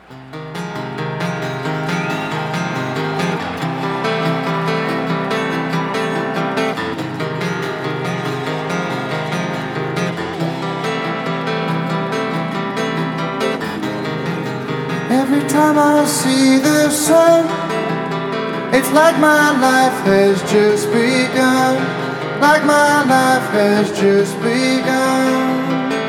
Every time I see the sun, it's like my life has just begun. Like my life has just begun.